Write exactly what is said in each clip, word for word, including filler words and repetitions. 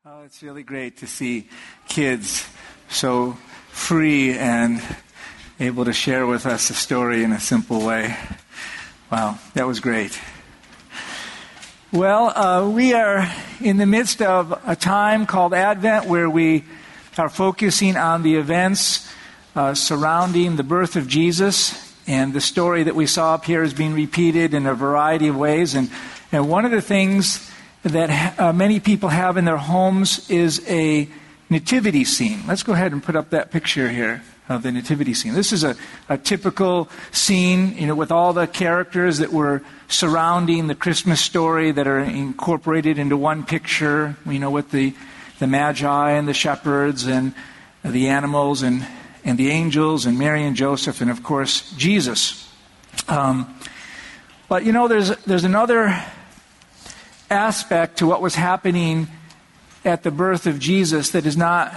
Oh, it's really great to see kids so free and able to share with us a story in a simple way. Wow, that was great. Well, uh, we are in the midst of a time called Advent where we are focusing on the events uh, surrounding the birth of Jesus, and the story that we saw up here is being repeated in a variety of ways. And, and one of the things that uh, many people have in their homes is a nativity scene. Let's go ahead and put up that picture here of the nativity scene. This is a, a typical scene, you know, with all the characters that were surrounding the Christmas story that are incorporated into one picture, you know, with the, the Magi and the shepherds and the animals and, and the angels and Mary and Joseph and, of course, Jesus. Um, but, you know, there's there's another aspect to what was happening at the birth of Jesus that is not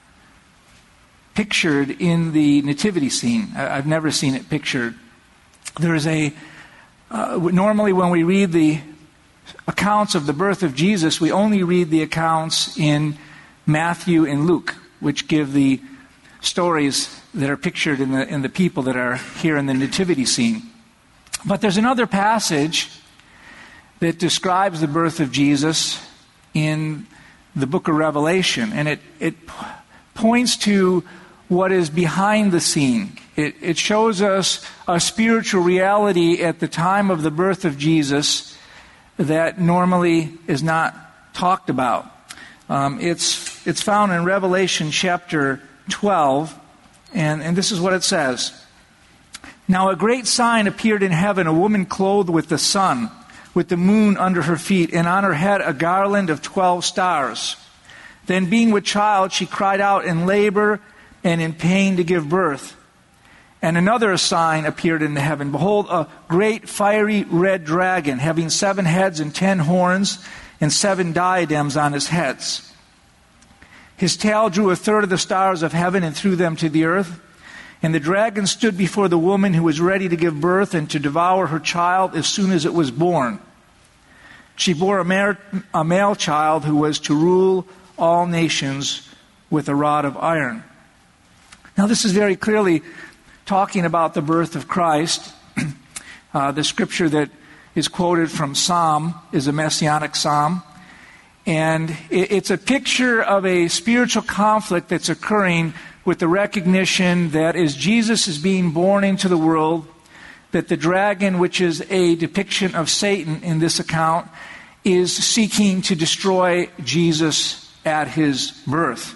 pictured in the nativity scene. I've never seen it pictured. There is a, uh, normally when we read the accounts of the birth of Jesus, we only read the accounts in Matthew and Luke, which give the stories that are pictured in the, in the people that are here in the nativity scene. But there's another passage that describes the birth of Jesus in the book of Revelation, and it, it points to what is behind the scene. It, it shows us a spiritual reality at the time of the birth of Jesus that normally is not talked about. Um, it's, it's found in Revelation chapter twelve, and, and this is what it says. Now a great sign appeared in heaven, a woman clothed with the sun, with the moon under her feet, and on her head a garland of twelve stars. Then being with child, she cried out in labor and in pain to give birth. And another sign appeared in the heaven. Behold, a great fiery red dragon, having seven heads and ten horns, and seven diadems on his heads. His tail drew a third of the stars of heaven and threw them to the earth. And the dragon stood before the woman who was ready to give birth and to devour her child as soon as it was born. She bore a male, a male child who was to rule all nations with a rod of iron. Now this is very clearly talking about the birth of Christ. Uh, the scripture that is quoted from Psalm is a messianic psalm. And it, it's a picture of a spiritual conflict that's occurring with the recognition that as Jesus is being born into the world, that the dragon, which is a depiction of Satan in this account, is seeking to destroy Jesus at his birth.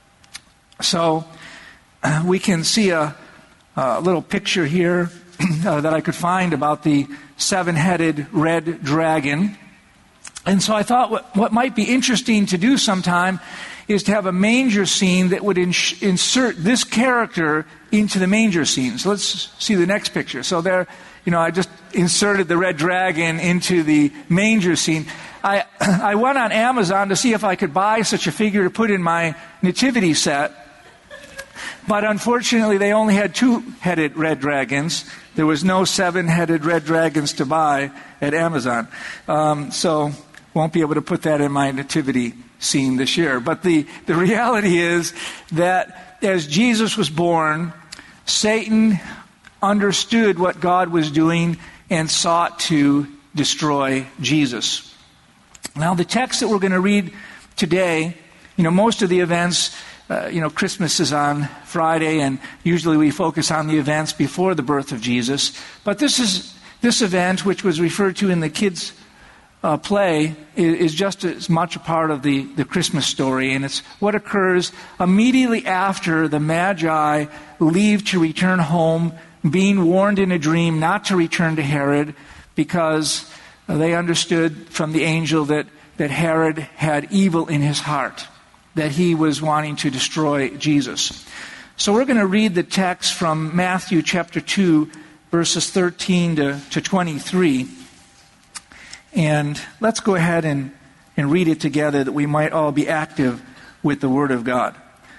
So uh, we can see a, a little picture here uh, that I could find about the seven-headed red dragon. And so I thought what, what might be interesting to do sometime is to have a manger scene that would ins- insert this character into the manger scene. So let's see the next picture. So there, you know, I just inserted the red dragon into the manger scene. I I went on Amazon to see if I could buy such a figure to put in my nativity set. But unfortunately, they only had two-headed red dragons. There was no seven-headed red dragons to buy at Amazon. Um, so won't be able to put that in my nativity scene this year. But the, the reality is that as Jesus was born, Satan understood what God was doing and sought to destroy Jesus. Now the text that we're going to read today, you know, most of the events, uh, you know, Christmas is on Friday, and usually we focus on the events before the birth of Jesus. But this is this event, which was referred to in the kids' Uh, play is, is just as much a part of the, the Christmas story, and it's what occurs immediately after the Magi leave to return home, being warned in a dream not to return to Herod because uh, they understood from the angel that, that Herod had evil in his heart, that he was wanting to destroy Jesus. So we're going to read the text from Matthew chapter two, verses thirteen to, to twenty-three. And let's go ahead and, and read it together that we might all be active with the Word of God.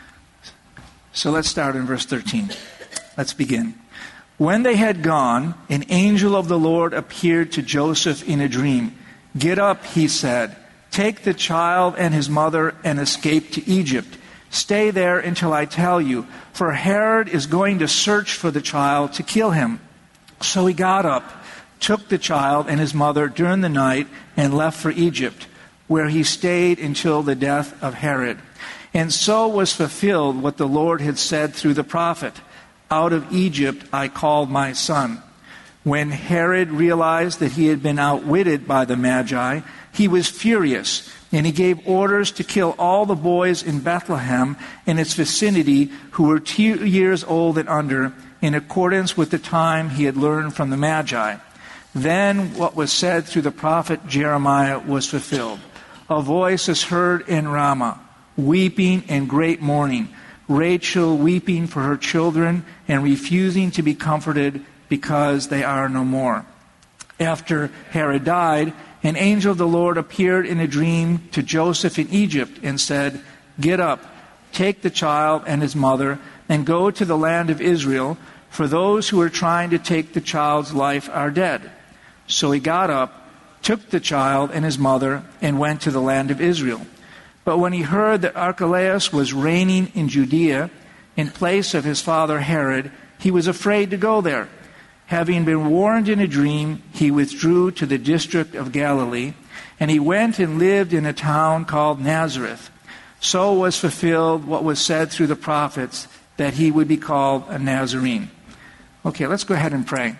So let's start in verse thirteen. Let's begin. When they had gone, an angel of the Lord appeared to Joseph in a dream. "Get up," he said. Take the child and his mother and escape to Egypt. Stay there until I tell you, for Herod is going to search for the child to kill him." So he got up, took the child and his mother during the night, and left for Egypt, where he stayed until the death of Herod. And so was fulfilled what the Lord had said through the prophet, "Out of Egypt I called my son." When Herod realized that he had been outwitted by the Magi, he was furious, and he gave orders to kill all the boys in Bethlehem and its vicinity who were two years old and under, in accordance with the time he had learned from the Magi. Then what was said through the prophet Jeremiah was fulfilled. "A voice is heard in Ramah, weeping and great mourning, Rachel weeping for her children and refusing to be comforted because they are no more." After Herod died, an angel of the Lord appeared in a dream to Joseph in Egypt and said, "Get up, take the child and his mother, and go to the land of Israel, for those who are trying to take the child's life are dead." So he got up, took the child and his mother, and went to the land of Israel. But when he heard that Archelaus was reigning in Judea in place of his father Herod, he was afraid to go there. Having been warned in a dream, he withdrew to the district of Galilee, and he went and lived in a town called Nazareth. So was fulfilled what was said through the prophets, that he would be called a Nazarene. Okay, let's go ahead and pray.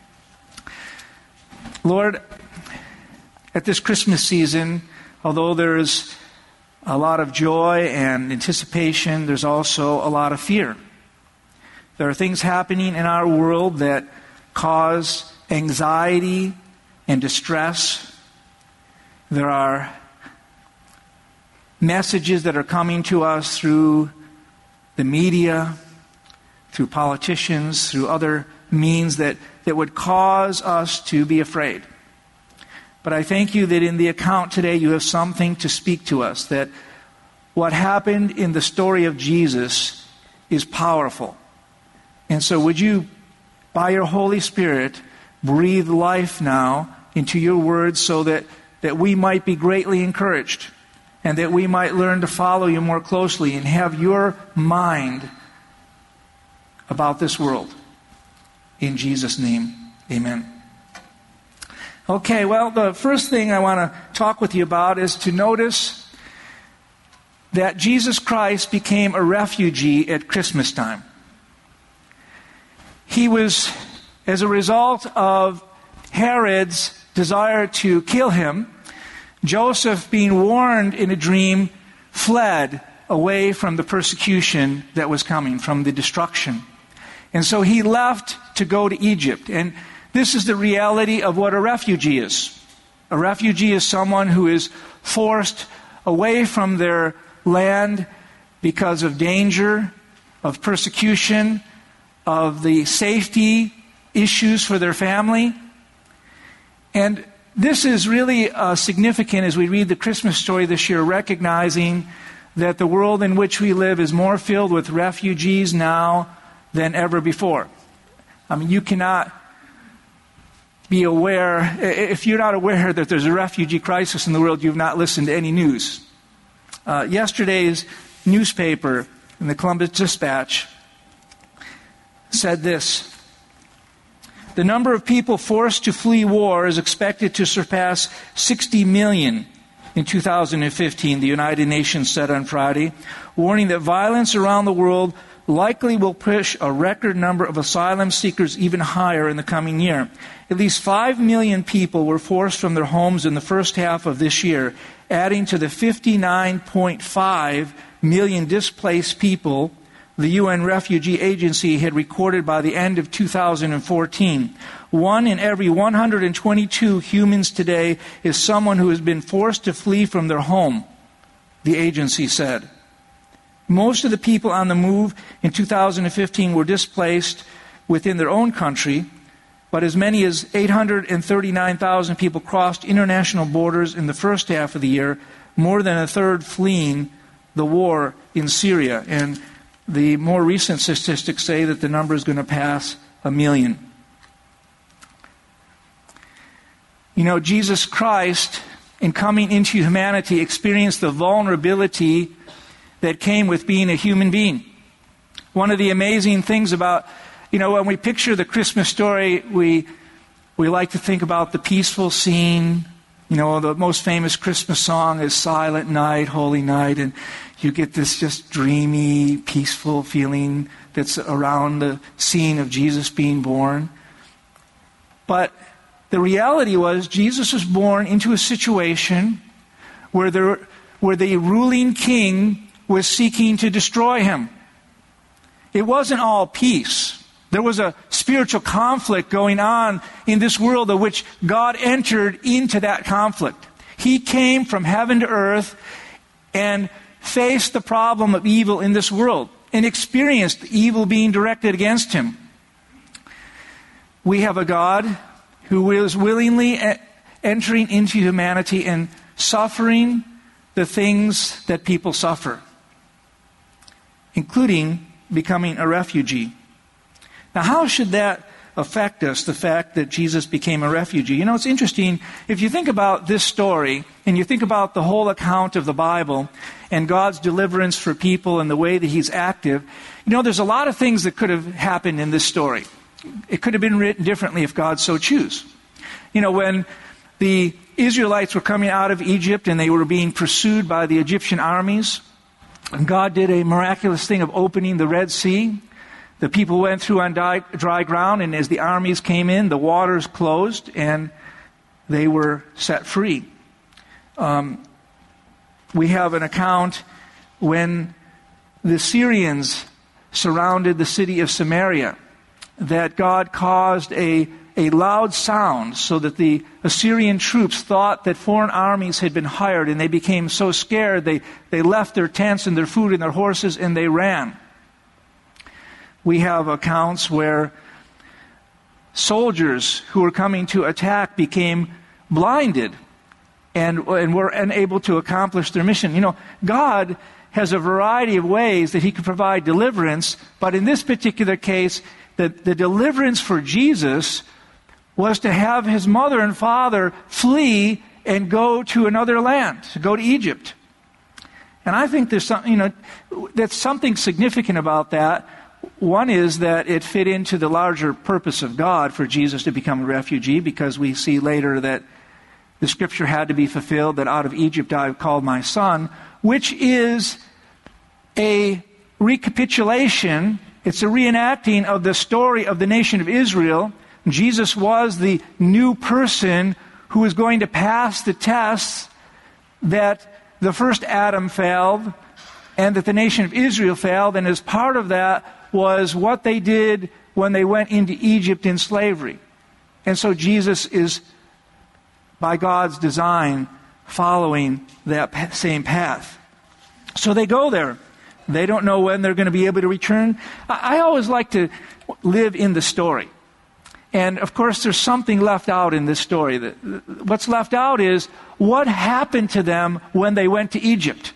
Lord, at this Christmas season, although there is a lot of joy and anticipation, there's also a lot of fear. There are things happening in our world that cause anxiety and distress. There are messages that are coming to us through the media, through politicians, through other means that, that would cause us to be afraid. But I thank you that in the account today you have something to speak to us, that what happened in the story of Jesus is powerful. And so would you, by your Holy Spirit, breathe life now into your words so that, that we might be greatly encouraged and that we might learn to follow you more closely and have your mind about this world. In Jesus' name, amen. Okay, well, the first thing I want to talk with you about is to notice that Jesus Christ became a refugee at Christmas time. He was, as a result of Herod's desire to kill him, Joseph, being warned in a dream, fled away from the persecution that was coming, from the destruction. And so he left to go to Egypt. And this is the reality of what a refugee is. A refugee is someone who is forced away from their land because of danger, of persecution, of the safety issues for their family. And this is really uh, significant as we read the Christmas story this year, recognizing that the world in which we live is more filled with refugees now than ever before. I mean, you cannot be aware, if you're not aware that there's a refugee crisis in the world, you've not listened to any news. Uh, yesterday's newspaper in the Columbus Dispatch said this: the number of people forced to flee war is expected to surpass sixty million in two thousand fifteen, the United Nations said on Friday, warning that violence around the world likely will push a record number of asylum seekers even higher in the coming year. At least five million people were forced from their homes in the first half of this year, adding to the fifty-nine point five million displaced people the U N Refugee Agency had recorded by the end of two thousand fourteen. One in every one hundred twenty-two humans today is someone who has been forced to flee from their home, the agency said. Most of the people on the move in two thousand fifteen were displaced within their own country, but as many as eight hundred thirty-nine thousand people crossed international borders in the first half of the year, more than a third fleeing the war in Syria. And the more recent statistics say that the number is going to pass a million. You know, Jesus Christ in coming into humanity, experienced the vulnerability that came with being a human being. One of the amazing things about, you know, when we picture the Christmas story, we we like to think about the peaceful scene. You know, the most famous Christmas song is Silent Night, Holy Night, and you get this just dreamy, peaceful feeling that's around the scene of Jesus being born. But the reality was Jesus was born into a situation where there, where the ruling king was seeking to destroy him. It wasn't all peace. There was a spiritual conflict going on in this world of which God entered into that conflict. He came from heaven to earth and faced the problem of evil in this world and experienced evil being directed against him. We have a God who is willingly entering into humanity and suffering the things that people suffer, including becoming a refugee. Now, how should that affect us, the fact that Jesus became a refugee? You know, it's interesting. If you think about this story, and you think about the whole account of the Bible, and God's deliverance for people and the way that He's active, you know, there's a lot of things that could have happened in this story. It could have been written differently if God so chose. You know, when the Israelites were coming out of Egypt and they were being pursued by the Egyptian armies, and God did a miraculous thing of opening the Red Sea. The people went through on dry ground, and as the armies came in, the waters closed, and they were set free. Um, we have an account when the Syrians surrounded the city of Samaria, that God caused a, a loud sound so that the Assyrian troops thought that foreign armies had been hired, and they became so scared they, they left their tents and their food and their horses and they ran. We have accounts where soldiers who were coming to attack became blinded and, and were unable to accomplish their mission. You know, God has a variety of ways that He can provide deliverance, but in this particular case, the, the deliverance for Jesus was to have His mother and father flee and go to another land, to go to Egypt. And I think there's something, you know, that's something significant about that. One is that it fit into the larger purpose of God for Jesus to become a refugee, because we see later that the scripture had to be fulfilled, that out of Egypt I have called my son, which is a recapitulation, it's a reenacting of the story of the nation of Israel. Jesus was the new person who was going to pass the tests that the first Adam failed and that the nation of Israel failed, and as part of that was what they did when they went into Egypt in slavery. And so Jesus is, by God's design, following that same path. So they go there. They don't know when they're going to be able to return. I always like to live in the story. And of course, there's something left out in this story. What's left out is what happened to them when they went to Egypt.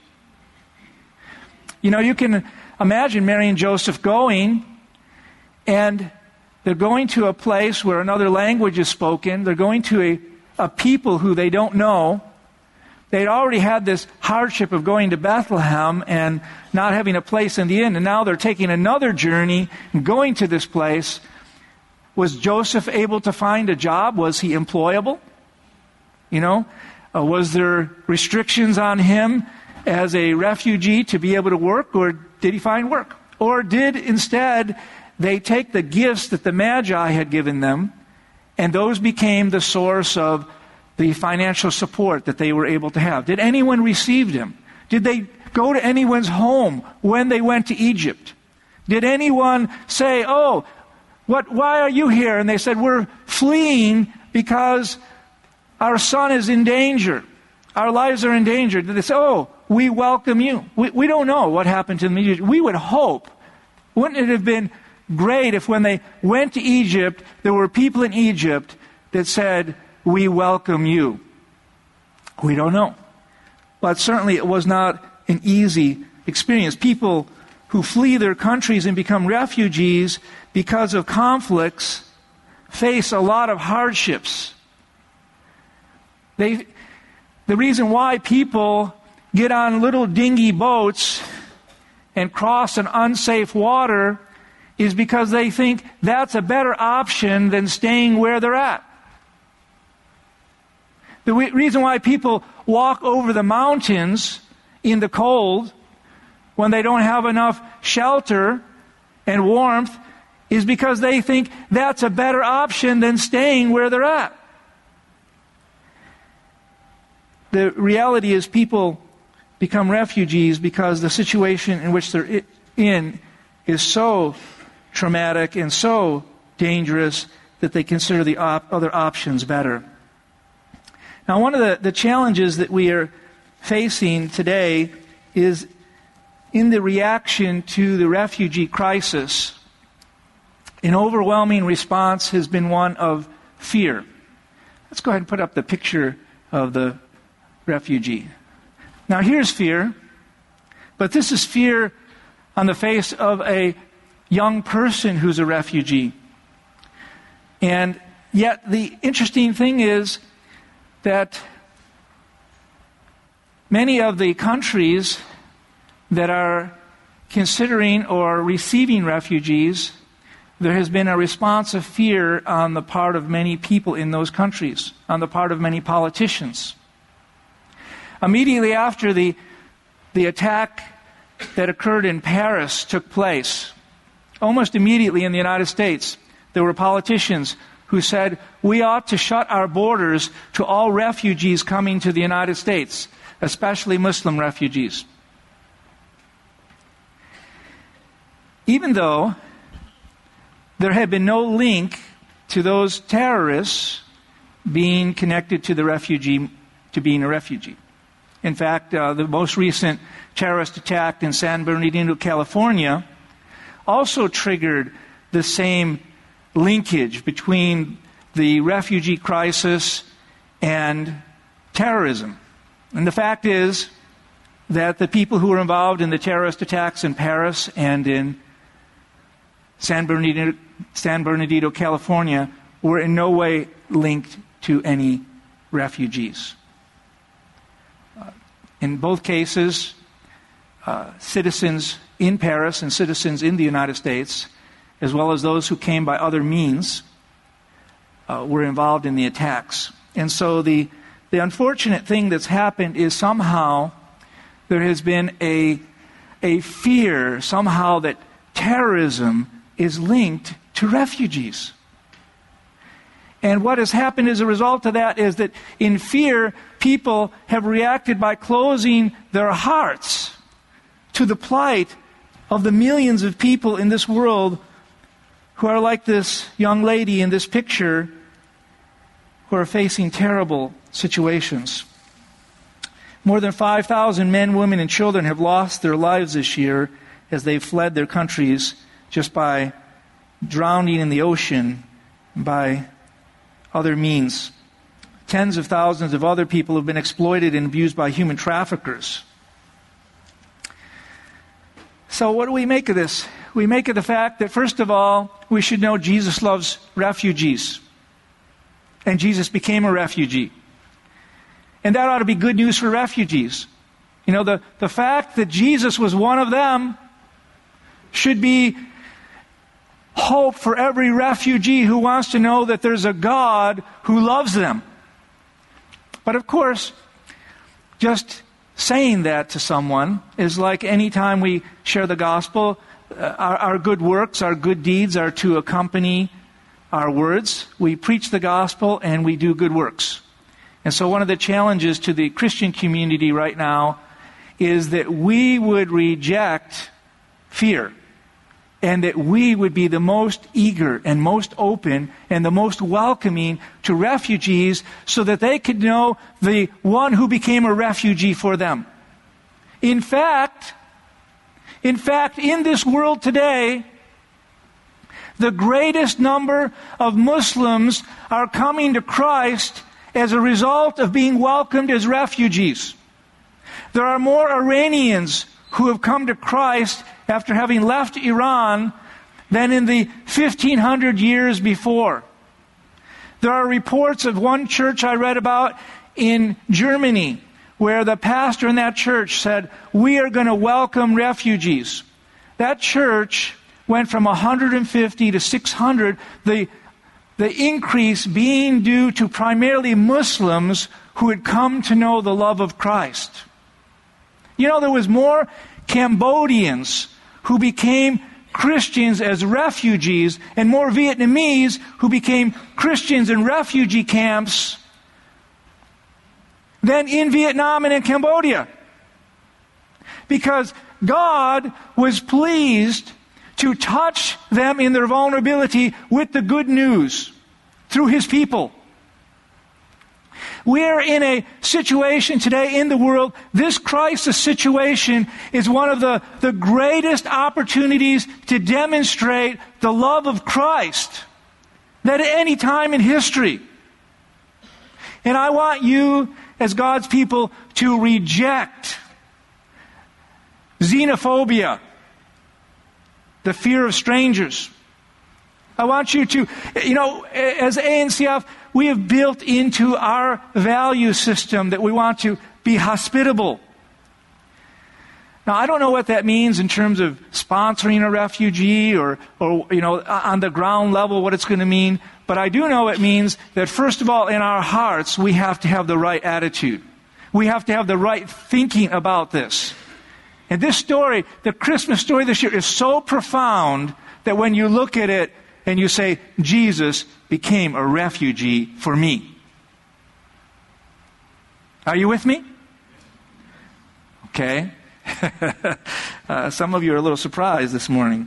You know, you can imagine Mary and Joseph going, and they're going to a place where another language is spoken. They're going to a, a people who they don't know. They'd already had this hardship of going to Bethlehem and not having a place in the inn, and now they're taking another journey and going to this place. Was Joseph able to find a job? Was he employable? You know, uh, was there restrictions on him as a refugee to be able to work, or did he find work? Or did instead they take the gifts that the Magi had given them, and those became the source of the financial support that they were able to have? Did anyone receive them? Did they go to anyone's home when they went to Egypt? Did anyone say, oh, what, why are you here? And they said, we're fleeing because our son is in danger. Our lives are in danger. Did they say, oh, we welcome you? We, we don't know what happened to them. We would hope, wouldn't it have been great if when they went to Egypt, there were people in Egypt that said, we welcome you? We don't know. But certainly it was not an easy experience. People who flee their countries and become refugees because of conflicts face a lot of hardships. They, the reason why people get on little dingy boats and cross an unsafe water is because they think that's a better option than staying where they're at. The re- reason why people walk over the mountains in the cold when they don't have enough shelter and warmth is because they think that's a better option than staying where they're at. The reality is people become refugees because the situation in which they're in is so traumatic and so dangerous that they consider the op- other options better. Now, one of the, the challenges that we are facing today is in the reaction to the refugee crisis. An overwhelming response has been one of fear. Let's go ahead and put up the picture of the refugee. Now, here's fear, but this is fear on the face of a young person who's a refugee. And yet, the interesting thing is that many of the countries that are considering or receiving refugees, there has been a response of fear on the part of many people in those countries, on the part of many politicians. Immediately after the, the attack that occurred in Paris took place, almost immediately in the United States, there were politicians who said, we ought to shut our borders to all refugees coming to the United States, especially Muslim refugees. Even though there had been no link to those terrorists being connected to the refugee, to being a refugee. In fact, uh, the most recent terrorist attack in San Bernardino, California, also triggered the same linkage between the refugee crisis and terrorism. And the fact is that the people who were involved in the terrorist attacks in Paris and in San Bernardino, San Bernardino, California, were in no way linked to any refugees. Uh, in both cases, uh, citizens in Paris and citizens in the United States, as well as those who came by other means, uh, were involved in the attacks. And so the, the unfortunate thing that's happened is somehow there has been a, a fear somehow that terrorism is linked to refugees. And what has happened as a result of that is that in fear, people have reacted by closing their hearts to the plight of the millions of people in this world who are like this young lady in this picture, who are facing terrible situations. More than five thousand men, women, and children have lost their lives this year as they've fled their countries just by drowning in the ocean, by other means. Tens of thousands of other people have been exploited and abused by human traffickers. So what do we make of this? We make of the fact that, first of all, we should know Jesus loves refugees. And Jesus became a refugee. And that ought to be good news for refugees. You know, the, the fact that Jesus was one of them should be hope for every refugee who wants to know that there's a God who loves them. But of course, just saying that to someone is like any time we share the gospel, uh, our, our good works, our good deeds are to accompany our words. We preach the gospel and we do good works. And so one of the challenges to the Christian community right now is that we would reject fear, and that we would be the most eager and most open and the most welcoming to refugees so that they could know the one who became a refugee for them. In fact, in fact, in this world today, the greatest number of Muslims are coming to Christ as a result of being welcomed as refugees. There are more Iranians who have come to Christ after having left Iran than in the fifteen hundred years before. There are reports of one church I read about in Germany, where the pastor in that church said, we are going to welcome refugees. That church went from one hundred fifty to six hundred, the, the increase being due to primarily Muslims who had come to know the love of Christ. You know, there was more Cambodians who became Christians as refugees and more Vietnamese who became Christians in refugee camps than in Vietnam and in Cambodia. Because God was pleased to touch them in their vulnerability with the good news through His people. We're in a situation today in the world, this crisis situation is one of the, the greatest opportunities to demonstrate the love of Christ that at any time in history. And I want you, as God's people, to reject xenophobia, the fear of strangers. I want you to, you know, as A N C F, we have built into our value system that we want to be hospitable. Now, I don't know what that means in terms of sponsoring a refugee or, or you know, on the ground level what it's going to mean. But I do know it means that, first of all, in our hearts, we have to have the right attitude. We have to have the right thinking about this. And this story, the Christmas story this year, is so profound that when you look at it and you say, Jesus became a refugee for me. Are you with me? Okay. uh, some of you are a little surprised this morning.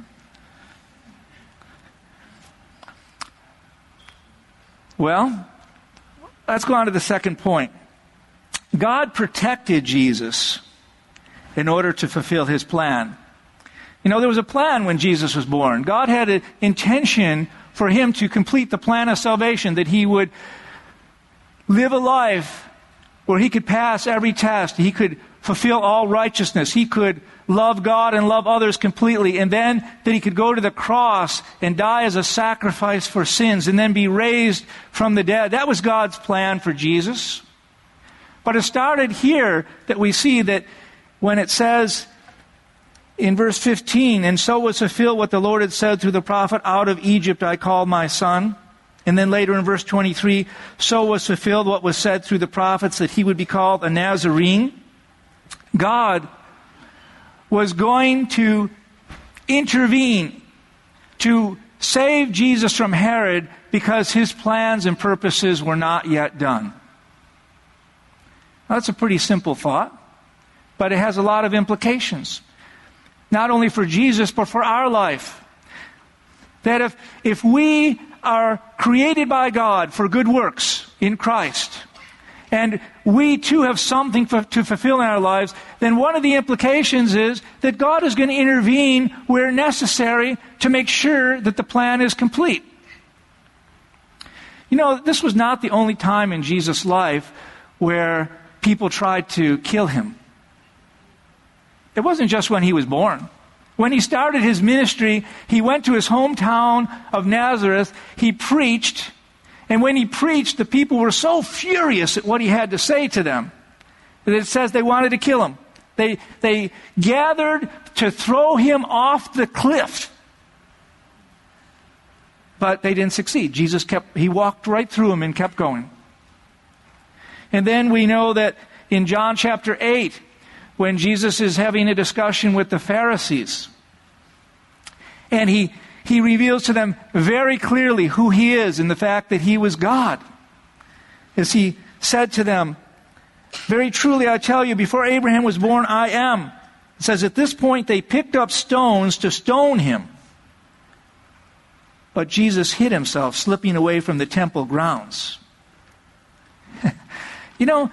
Well, let's go on to the second point. God protected Jesus in order to fulfill His plan. You know, there was a plan when Jesus was born. God had an intention for Him to complete the plan of salvation, that He would live a life where He could pass every test. He could fulfill all righteousness. He could love God and love others completely. And then that He could go to the cross and die as a sacrifice for sins and then be raised from the dead. That was God's plan for Jesus. But it started here that we see that when it says in verse fifteen, and so was fulfilled what the Lord had said through the prophet, out of Egypt I called my son. And then later in verse twenty-three, so was fulfilled what was said through the prophets, that He would be called a Nazarene. God was going to intervene to save Jesus from Herod because His plans and purposes were not yet done. Now, that's a pretty simple thought, but it has a lot of implications. Not only for Jesus, but for our life. That if, if we are created by God for good works in Christ, and we too have something for, to fulfill in our lives, then one of the implications is that God is going to intervene where necessary to make sure that the plan is complete. You know, this was not the only time in Jesus' life where people tried to kill Him. It wasn't just when He was born. When He started His ministry, He went to His hometown of Nazareth, He preached, and when He preached, the people were so furious at what He had to say to them that it says they wanted to kill Him. They, they gathered to throw Him off the cliff. But they didn't succeed. Jesus kept, He walked right through them and kept going. And then we know that in John chapter eight, when Jesus is having a discussion with the Pharisees, and he, he reveals to them very clearly who He is and the fact that He was God. As He said to them, very truly I tell you, before Abraham was born, I am. It says at this point they picked up stones to stone Him. But Jesus hid Himself, slipping away from the temple grounds. You know,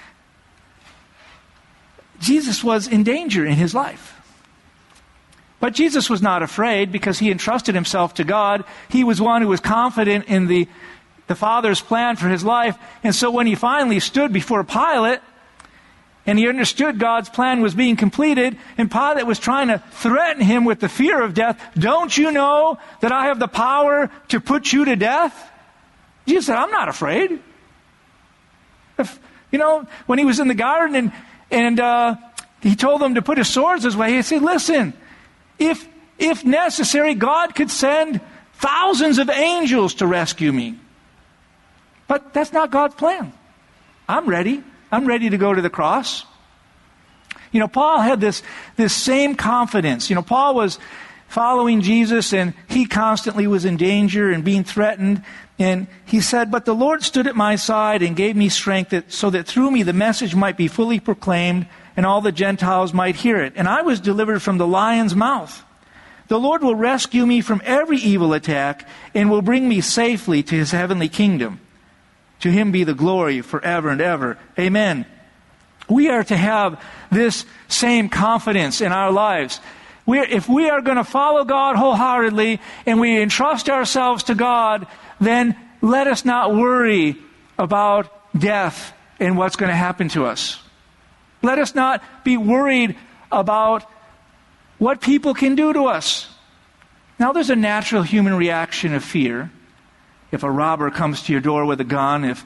Jesus was in danger in His life. But Jesus was not afraid because He entrusted Himself to God. He was one who was confident in the, the Father's plan for His life. And so when He finally stood before Pilate, and he understood God's plan was being completed, and Pilate was trying to threaten Him with the fear of death, don't you know that I have the power to put you to death? Jesus said, I'm not afraid. If You know, when he was in the garden and, and uh, he told them to put his swords his way, he said, listen, if, if necessary, God could send thousands of angels to rescue me. But that's not God's plan. I'm ready. I'm ready to go to the cross. You know, Paul had this, this same confidence. You know, Paul was following Jesus, and he constantly was in danger and being threatened. And he said, but the Lord stood at my side and gave me strength that, so that through me the message might be fully proclaimed and all the Gentiles might hear it. And I was delivered from the lion's mouth. The Lord will rescue me from every evil attack and will bring me safely to his heavenly kingdom. To him be the glory forever and ever. Amen. We are to have this same confidence in our lives. We're, if we are going to follow God wholeheartedly and we entrust ourselves to God, then let us not worry about death and what's going to happen to us. Let us not be worried about what people can do to us. Now, there's a natural human reaction of fear. If a robber comes to your door with a gun, if,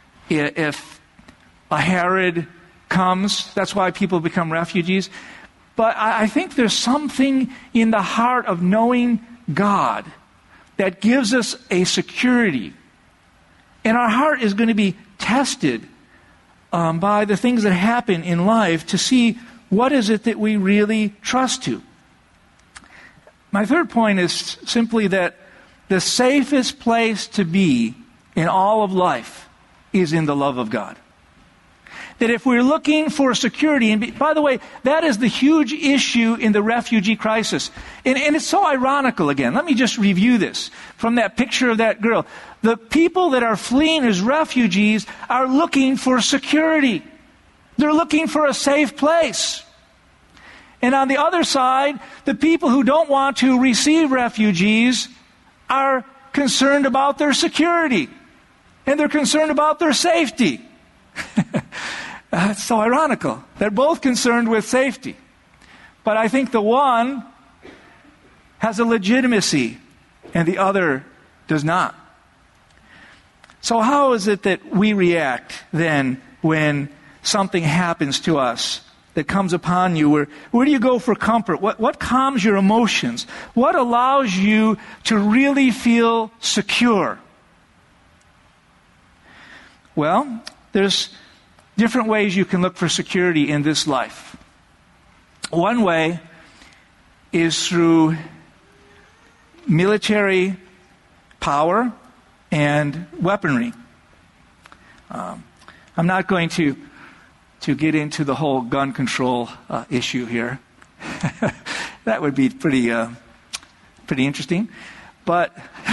if a Herod comes, that's why people become refugees. But I, I think there's something in the heart of knowing God that gives us a security. And our heart is going to be tested um, by the things that happen in life to see what is it that we really trust to. My third point is simply that the safest place to be in all of life is in the love of God. That if we're looking for security, and be, by the way, that is the huge issue in the refugee crisis. And, and it's so ironical again. Let me just review this from that picture of that girl. The people that are fleeing as refugees are looking for security. They're looking for a safe place. And on the other side, the people who don't want to receive refugees are concerned about their security. And they're concerned about their safety. uh, it's so ironical. They're both concerned with safety. But I think the one has a legitimacy and the other does not. So how is it that we react then when something happens to us that comes upon you? Where, where do you go for comfort? What, what calms your emotions? What allows you to really feel secure? Well, there's different ways you can look for security in this life. One way is through military power and weaponry. Um, I'm not going to to get into the whole gun control uh, issue here. That would be pretty uh, pretty interesting. But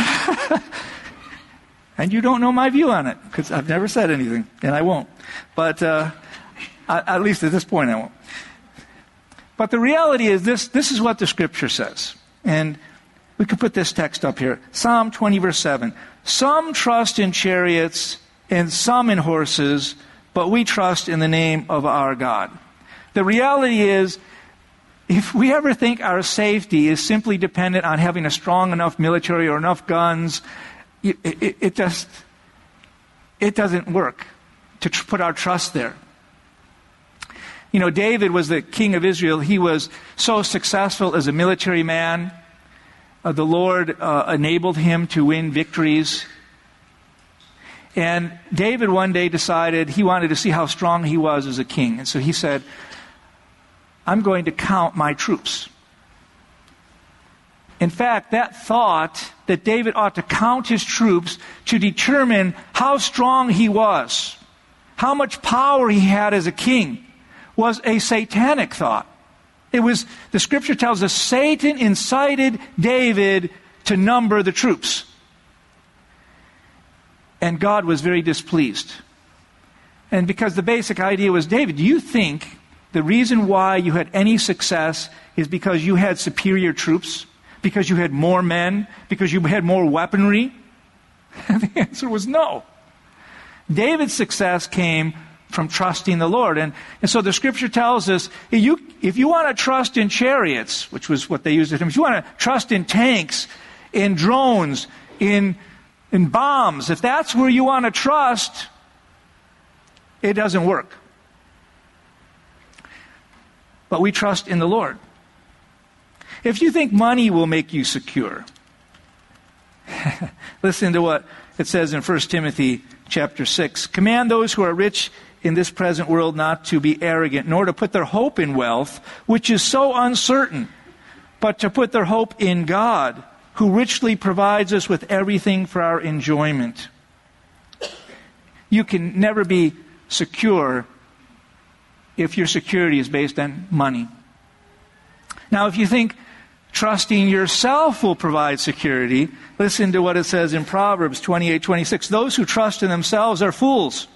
and you don't know my view on it because I've never said anything, and I won't. But uh, at least at this point, I won't. But the reality is this: this is what the Scripture says, and we could put this text up here. Psalm twenty, verse seven. Some trust in chariots and some in horses, but we trust in the name of our God. The reality is, if we ever think our safety is simply dependent on having a strong enough military or enough guns, it, it, it just, it doesn't work to tr- put our trust there. You know, David was the king of Israel. He was so successful as a military man. Uh, the Lord uh, enabled him to win victories. And David one day decided he wanted to see how strong he was as a king. And so he said, I'm going to count my troops. In fact, that thought that David ought to count his troops to determine how strong he was, how much power he had as a king, was a satanic thought. It was, the Scripture tells us, Satan incited David to number the troops. And God was very displeased. And because the basic idea was, David, do you think the reason why you had any success is because you had superior troops? Because you had more men? Because you had more weaponry? And the answer was no. David's success came from trusting the Lord. And, and so the Scripture tells us, if you, if you want to trust in chariots, which was what they used at him, if you want to trust in tanks, in drones, in, in bombs, if that's where you want to trust, it doesn't work. But we trust in the Lord. If you think money will make you secure, listen to what it says in First Timothy chapter six. Command those who are rich in this present world not to be arrogant, nor to put their hope in wealth, which is so uncertain, but to put their hope in God, who richly provides us with everything for our enjoyment. You can never be secure if your security is based on money. Now, if you think trusting yourself will provide security, listen to what it says in Proverbs twenty-eight twenty-six. Those who trust in themselves are fools,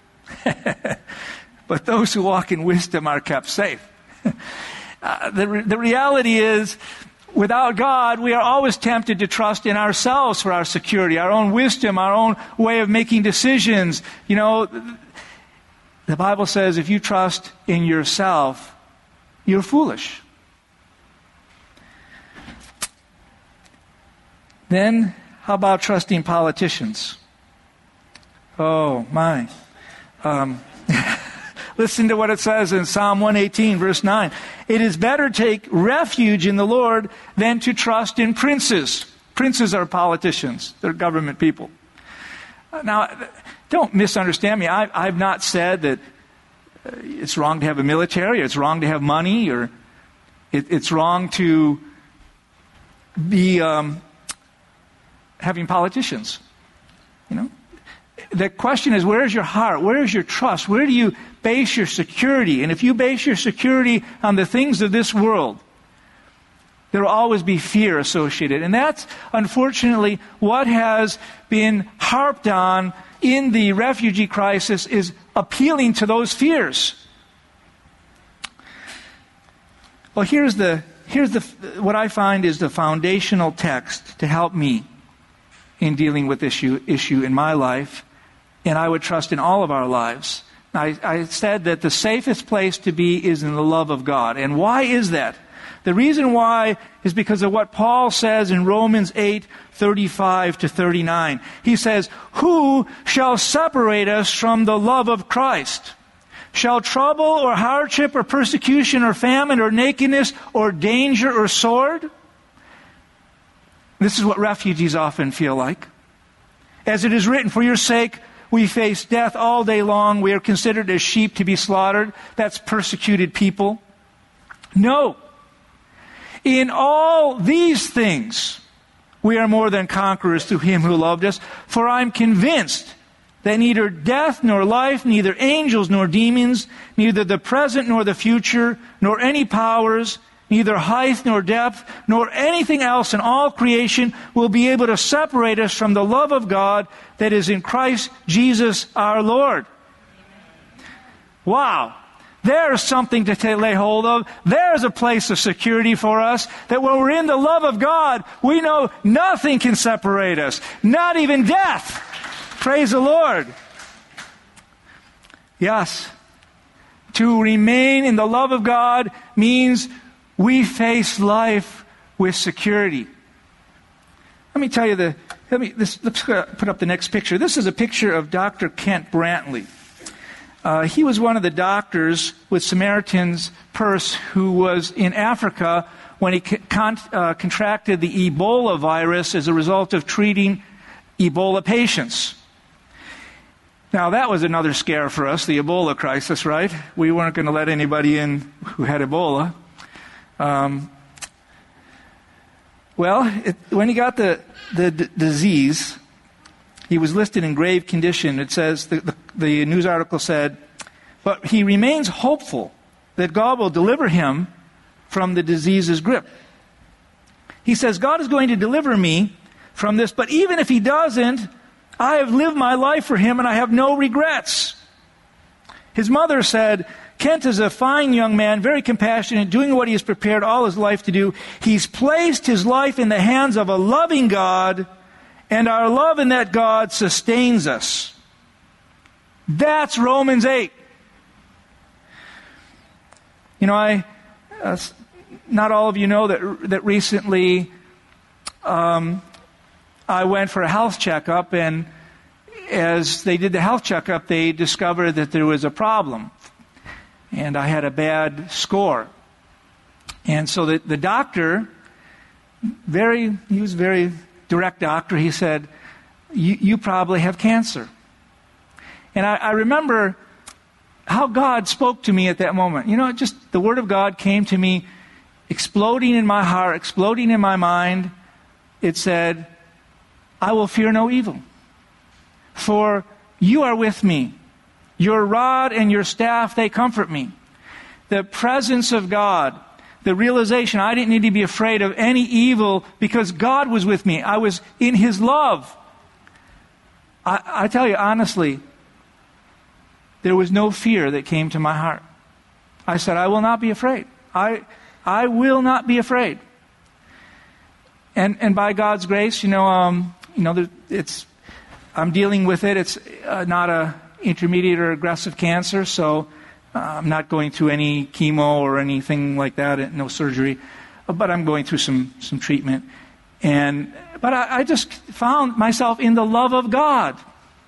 but those who walk in wisdom are kept safe. uh, the, re- the reality is, without God, we are always tempted to trust in ourselves for our security, our own wisdom, our own way of making decisions. You know, the Bible says if you trust in yourself, you're foolish. Then, how about trusting politicians? Oh, my. Um, listen to what it says in Psalm one eighteen, verse nine. It is better to take refuge in the Lord than to trust in princes. Princes are politicians. They're government people. Now, don't misunderstand me. I, I've not said that it's wrong to have a military, or it's wrong to have money, or it, it's wrong to be um, having politicians. You know? The question is, where is your heart? Where is your trust? Where do you base your security? And if you base your security on the things of this world, there will always be fear associated. And that's, unfortunately, what has been harped on in the refugee crisis, is appealing to those fears. Well, here's the here's the what I find is the foundational text to help me in dealing with this issue, issue in my life, and I would trust in all of our lives. I, I said that the safest place to be is in the love of God. And why is that? The reason why is because of what Paul says in Romans eight, thirty-five to thirty-nine. He says, who shall separate us from the love of Christ? Shall trouble or hardship or persecution or famine or nakedness or danger or sword? This is what refugees often feel like. As it is written, for your sake we face death all day long. We are considered as sheep to be slaughtered. That's persecuted people. No. In all these things, we are more than conquerors through Him who loved us. For I'm convinced that neither death nor life, neither angels nor demons, neither the present nor the future, nor any powers, neither height nor depth, nor anything else in all creation will be able to separate us from the love of God that is in Christ Jesus our Lord. Wow. There's something to t- lay hold of. There's a place of security for us, that when we're in the love of God, we know nothing can separate us, not even death. Praise the Lord. Yes, to remain in the love of God means we face life with security. Let me tell you the, let me, this, let's put up the next picture. This is a picture of Doctor Kent Brantley. Uh, he was one of the doctors with Samaritan's Purse who was in Africa when he con- uh, contracted the Ebola virus as a result of treating Ebola patients. Now, that was another scare for us, the Ebola crisis, right? We weren't going to let anybody in who had Ebola. Um, well, it, when he got the, the d- disease, he was listed in grave condition. It says, the, the, the news article said, but he remains hopeful that God will deliver him from the disease's grip. He says, God is going to deliver me from this, but even if He doesn't, I have lived my life for Him and I have no regrets. His mother said, Kent is a fine young man, very compassionate, doing what he has prepared all his life to do. He's placed his life in the hands of a loving God, and our love in that God sustains us. That's Romans eight. You know, I uh, not all of you know that that recently um, I went for a health checkup, and as they did the health checkup, they discovered that there was a problem. And I had a bad score. And so the, the doctor, very, he was a very direct doctor. He said, you, you probably have cancer. And I, I remember how God spoke to me at that moment. You know, just the Word of God came to me, exploding in my heart, exploding in my mind. It said, I will fear no evil, for you are with me. Your rod and your staff, they comfort me. The presence of God, the realization I didn't need to be afraid of any evil because God was with me. I was in His love. I, I tell you honestly, there was no fear that came to my heart. I said, I will not be afraid. I I will not be afraid. And and by God's grace, you know, um, you know, it's I'm dealing with it. It's uh, not a intermediate or aggressive cancer, so uh, I'm not going through any chemo or anything like that, no surgery, but I'm going through some, some treatment. And but I, I just found myself in the love of God.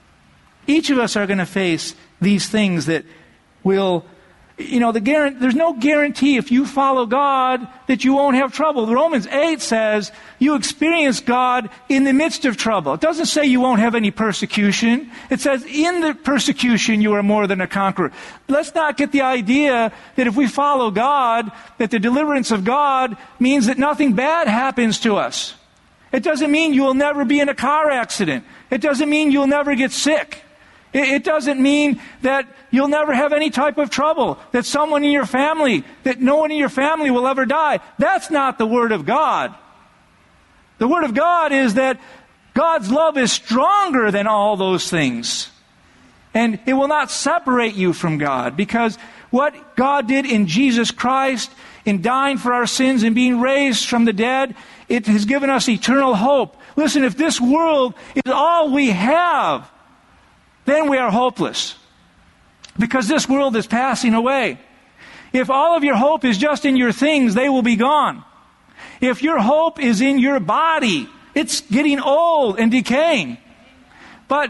Each of us are going to face these things that will, you know, the guarantee, there's no guarantee if you follow God that you won't have trouble. Romans eight says you experience God in the midst of trouble. It doesn't say you won't have any persecution. It says in the persecution you are more than a conqueror. Let's not get the idea that if we follow God, that the deliverance of God means that nothing bad happens to us. It doesn't mean you will never be in a car accident. It doesn't mean you'll never get sick. It doesn't mean that you'll never have any type of trouble, that someone in your family, that no one in your family will ever die. That's not the Word of God. The Word of God is that God's love is stronger than all those things. And it will not separate you from God, because what God did in Jesus Christ, in dying for our sins and being raised from the dead, it has given us eternal hope. Listen, if this world is all we have, then we are hopeless, because this world is passing away. If all of your hope is just in your things, they will be gone. If your hope is in your body, it's getting old and decaying. But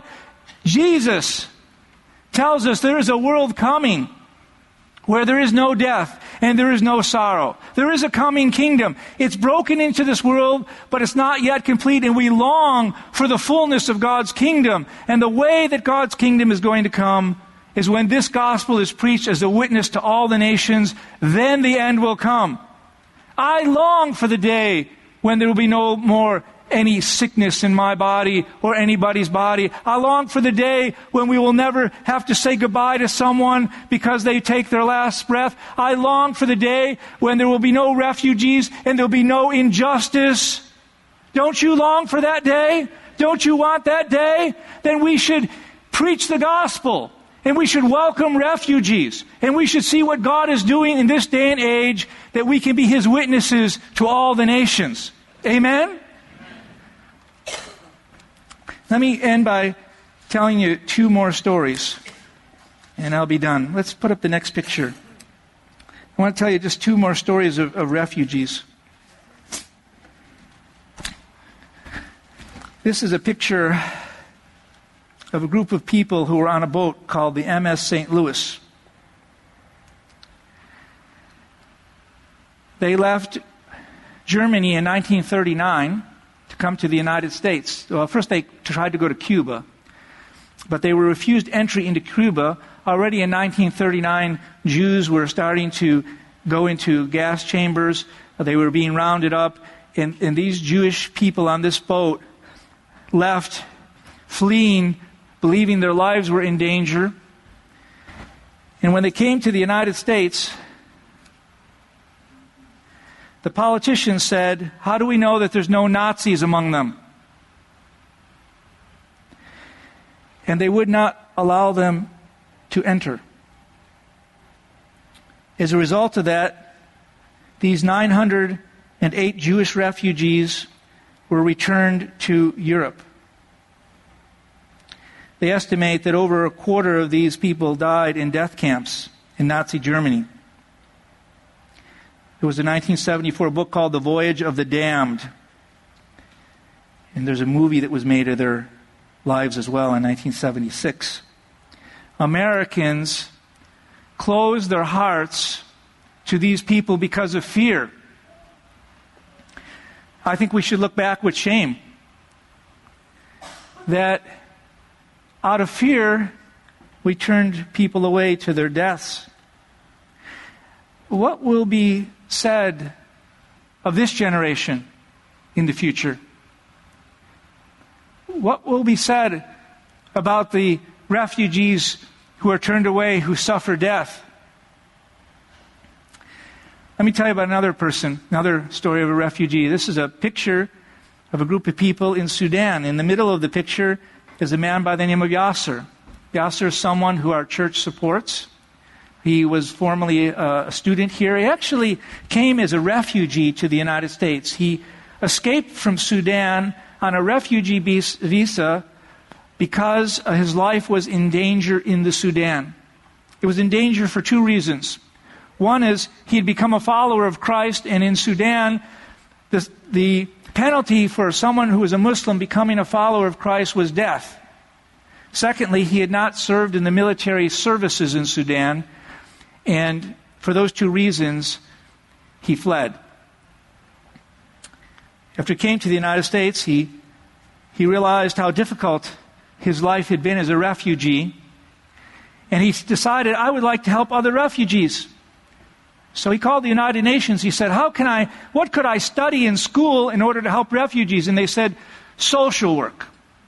Jesus tells us there is a world coming where there is no death and there is no sorrow. There is a coming kingdom. It's broken into this world, but it's not yet complete, and we long for the fullness of God's kingdom. And the way that God's kingdom is going to come is when this gospel is preached as a witness to all the nations, then the end will come. I long for the day when there will be no more any sickness in my body or anybody's body. I long for the day when we will never have to say goodbye to someone because they take their last breath. I long for the day when there will be no refugees and there will be no injustice. Don't you long for that day? Don't you want that day? Then we should preach the gospel, and we should welcome refugees, and we should see what God is doing in this day and age, that we can be His witnesses to all the nations. Amen? Let me end by telling you two more stories, and I'll be done. Let's put up the next picture. I want to tell you just two more stories of, of refugees. This is a picture of a group of people who were on a boat called the M S Saint Louis. They left Germany in nineteen thirty-nine to come to the United States. Well, first they tried to go to Cuba, but they were refused entry into Cuba. Already in nineteen thirty-nine, Jews were starting to go into gas chambers. They were being rounded up, and, and these Jewish people on this boat left, fleeing, believing their lives were in danger. And when they came to the United States, the politicians said, how do we know that there's no Nazis among them? And they would not allow them to enter. As a result of that, these nine hundred eight Jewish refugees were returned to Europe. They estimate that over a quarter of these people died in death camps in Nazi Germany. There was a nineteen seventy-four book called The Voyage of the Damned. And there's a movie that was made of their lives as well in nineteen seventy-six. Americans closed their hearts to these people because of fear. I think we should look back with shame. That out of fear, we turned people away to their deaths. What will be said of this generation in the future? What will be said about the refugees who are turned away, who suffer death? Let me tell you about another person, another story of a refugee. This is a picture of a group of people in Sudan. In the middle of the picture is a man by the name of Yasser. Yasser is someone who our church supports. He was formerly a student here. He actually came as a refugee to the United States. He escaped from Sudan on a refugee visa because his life was in danger in the Sudan. It was in danger for two reasons. One is he had become a follower of Christ, and in Sudan, the, the penalty for someone who was a Muslim becoming a follower of Christ was death. Secondly, he had not served in the military services in Sudan, and for those two reasons, he fled. After he came to the United States, he, he realized how difficult his life had been as a refugee, and he decided, I would like to help other refugees. So he called the United Nations. He said, how can I, what could I study in school in order to help refugees? And they said, social work.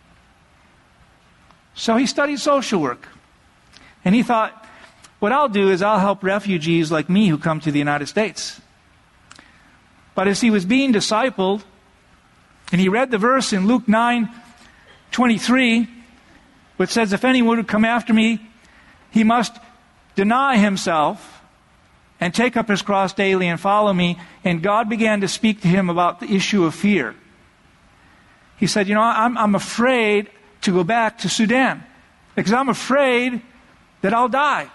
So he studied social work. And he thought, what I'll do is I'll help refugees like me who come to the United States. But as he was being discipled, and he read the verse in Luke nine twenty-three, which says, if anyone would come after me, he must deny himself and take up his cross daily and follow me. And God began to speak to him about the issue of fear. He said, you know, I'm, I'm afraid to go back to Sudan because I'm afraid that I'll die.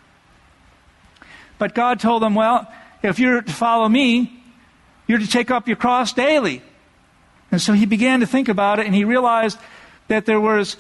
But God told him, well, if you're to follow me, you're to take up your cross daily. And so he began to think about it, and he realized that there was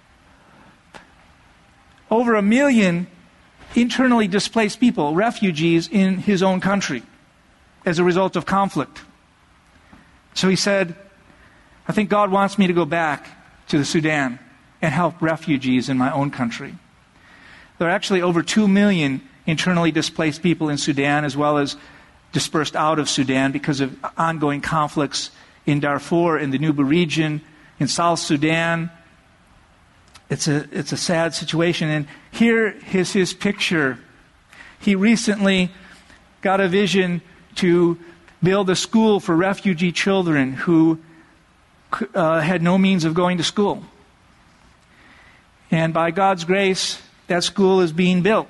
over a million internally displaced people, refugees in his own country as a result of conflict. So he said, I think God wants me to go back to the Sudan and help refugees in my own country. There are actually over two million internally displaced people in Sudan, as well as dispersed out of Sudan because of ongoing conflicts in Darfur, in the Nuba region, in South Sudan. It's a, it's a sad situation. And here is his picture. He recently got a vision to build a school for refugee children who uh, had no means of going to school. And by God's grace, that school is being built.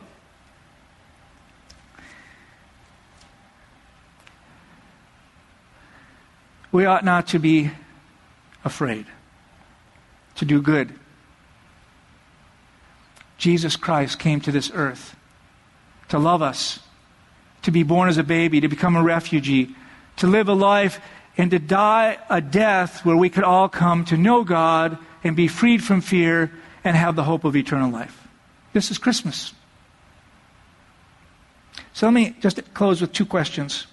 We ought not to be afraid to do good. Jesus Christ came to this earth to love us, to be born as a baby, to become a refugee, to live a life and to die a death where we could all come to know God and be freed from fear and have the hope of eternal life. This is Christmas. So let me just close with two questions.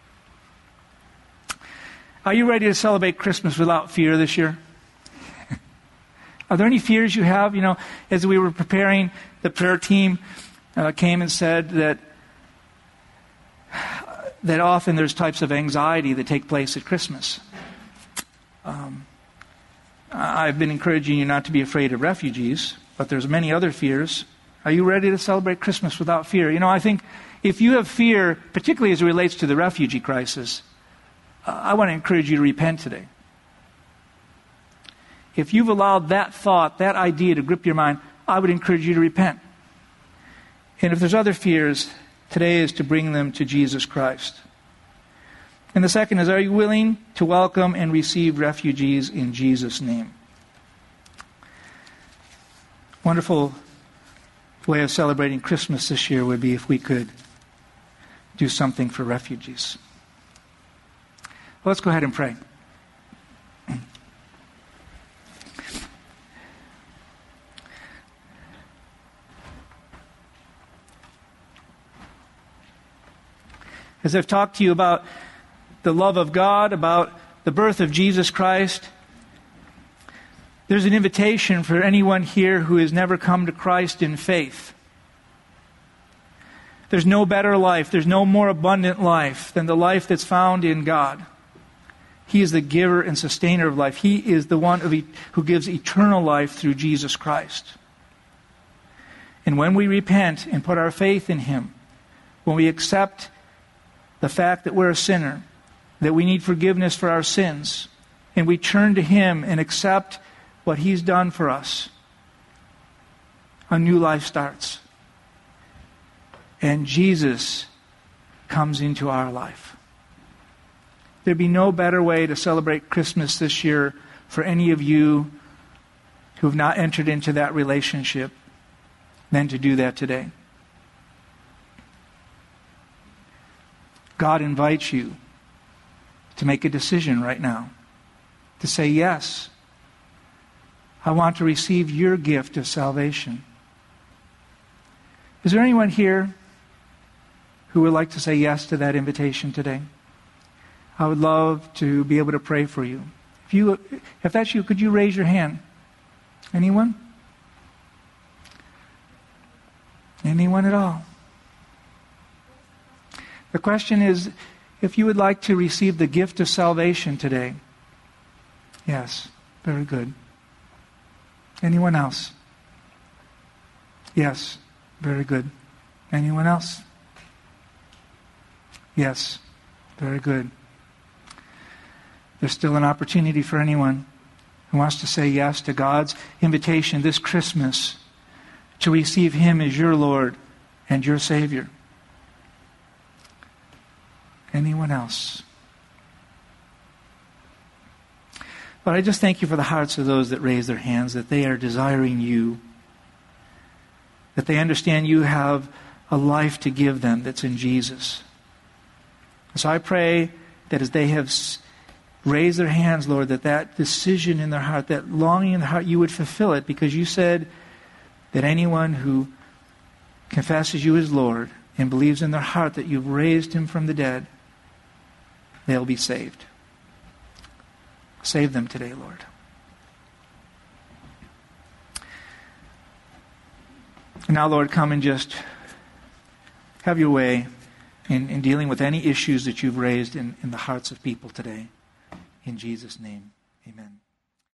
Are you ready to celebrate Christmas without fear this year? Are there any fears you have? You know, as we were preparing, the prayer team uh, came and said that that often there's types of anxiety that take place at Christmas. Um, I've been encouraging you not to be afraid of refugees, but there's many other fears. Are you ready to celebrate Christmas without fear? You know, I think if you have fear, particularly as it relates to the refugee crisis, uh, I want to encourage you to repent today. If you've allowed that thought, that idea to grip your mind, I would encourage you to repent. And if there's other fears, today is to bring them to Jesus Christ. And the second is, are you willing to welcome and receive refugees in Jesus' name? Wonderful way of celebrating Christmas this year would be if we could do something for refugees. Well, let's go ahead and pray. As I've talked to you about the love of God, about the birth of Jesus Christ, there's an invitation for anyone here who has never come to Christ in faith. There's no better life, there's no more abundant life than the life that's found in God. He is the giver and sustainer of life. He is the one who gives eternal life through Jesus Christ. And when we repent and put our faith in Him, when we accept the fact that we're a sinner, that we need forgiveness for our sins, and we turn to Him and accept what He's done for us, a new life starts. And Jesus comes into our life. There'd be no better way to celebrate Christmas this year for any of you who have not entered into that relationship than to do that today. God invites you to make a decision right now, to say, yes, I want to receive your gift of salvation. Is there anyone here who would like to say yes to that invitation today? I would love to be able to pray for you. If you, if that's you, could you raise your hand? Anyone? Anyone at all? The question is, if you would like to receive the gift of salvation today. Yes, very good. Anyone else? Yes, very good. Anyone else? Yes, very good. There's still an opportunity for anyone who wants to say yes to God's invitation this Christmas to receive Him as your Lord and your Savior. Anyone else? But I just thank you for the hearts of those that raise their hands, that they are desiring you, that they understand you have a life to give them that's in Jesus. So I pray that as they have raised their hands, Lord, that that decision in their heart, that longing in their heart, you would fulfill it, because you said that anyone who confesses you as Lord and believes in their heart that you've raised Him from the dead, they'll be saved. Save them today, Lord. And now, Lord, come and just have your way in, in dealing with any issues that you've raised in, in the hearts of people today. In Jesus' name, amen.